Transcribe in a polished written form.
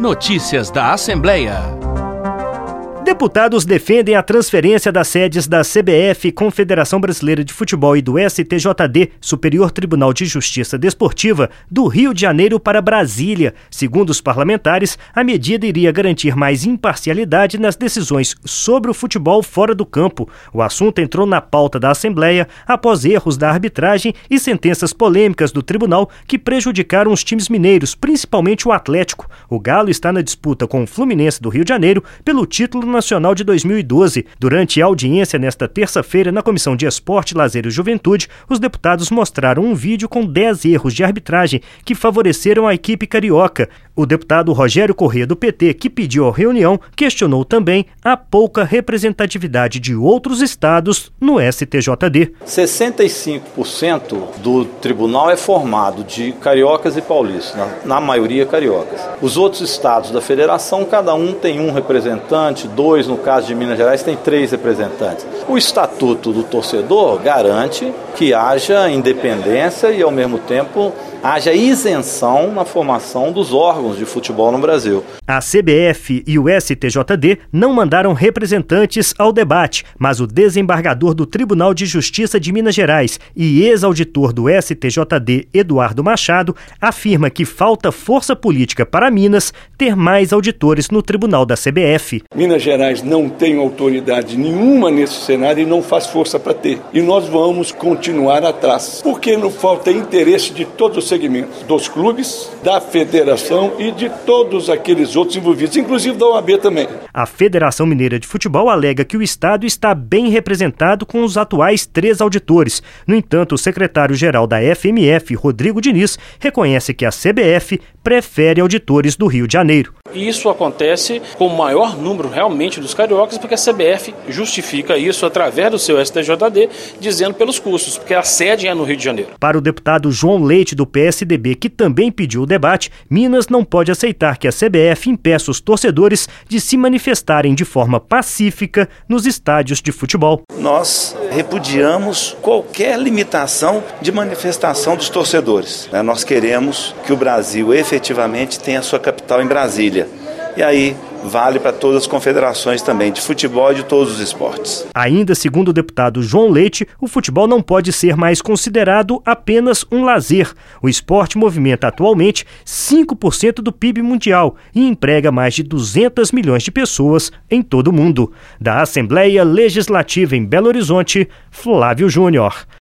Notícias da Assembleia. Deputados defendem a transferência das sedes da CBF, Confederação Brasileira de Futebol, e do STJD, Superior Tribunal de Justiça Desportiva, do Rio de Janeiro para Brasília. Segundo os parlamentares, a medida iria garantir mais imparcialidade nas decisões sobre o futebol fora do campo. O assunto entrou na pauta da Assembleia após erros da arbitragem e sentenças polêmicas do tribunal que prejudicaram os times mineiros, principalmente o Atlético. O Galo está na disputa com o Fluminense do Rio de Janeiro pelo título nacional de 2012. Durante a audiência nesta terça-feira na Comissão de Esporte, Lazer e Juventude, os deputados mostraram um vídeo com 10 erros de arbitragem que favoreceram a equipe carioca. O deputado Rogério Corrêa, do PT, que pediu a reunião, questionou também a pouca representatividade de outros estados no STJD. 65% do tribunal é formado de cariocas e paulistas, na maioria cariocas. Os outros estados da federação, cada um tem um representante, dois, no caso de Minas Gerais, tem 3 representantes. O Estatuto do Torcedor garante que haja independência e, ao mesmo tempo, haja isenção na formação dos órgãos de futebol no Brasil. A CBF e o STJD não mandaram representantes ao debate, mas o desembargador do Tribunal de Justiça de Minas Gerais e ex-auditor do STJD, Eduardo Machado, afirma que falta força política para Minas ter mais auditores no tribunal da CBF. Minas Gerais não tem autoridade nenhuma nesse cenário e não faz força para ter. E nós vamos continuar atrás, porque não falta interesse de todos os segmentos, dos clubes, da federação e de todos aqueles outros envolvidos, inclusive da OAB também. A Federação Mineira de Futebol alega que o estado está bem representado com os atuais 3 auditores. No entanto, o secretário-geral da FMF, Rodrigo Diniz, reconhece que a CBF prefere auditores do Rio de Janeiro. E isso acontece com o maior número realmente dos cariocas, porque a CBF justifica isso através do seu STJD, dizendo pelos custos, porque a sede é no Rio de Janeiro. Para o deputado João Leite, do PSDB, que também pediu o debate, Minas não pode aceitar que a CBF impeça os torcedores de se manifestarem de forma pacífica nos estádios de futebol. Nós repudiamos qualquer limitação de manifestação dos torcedores. Nós queremos que o Brasil efetivamente tenha sua capital em Brasília. E aí vale para todas as confederações também, de futebol e de todos os esportes. Ainda segundo o deputado João Leite, o futebol não pode ser mais considerado apenas um lazer. O esporte movimenta atualmente 5% do PIB mundial e emprega mais de 200 milhões de pessoas em todo o mundo. Da Assembleia Legislativa em Belo Horizonte, Flávio Júnior.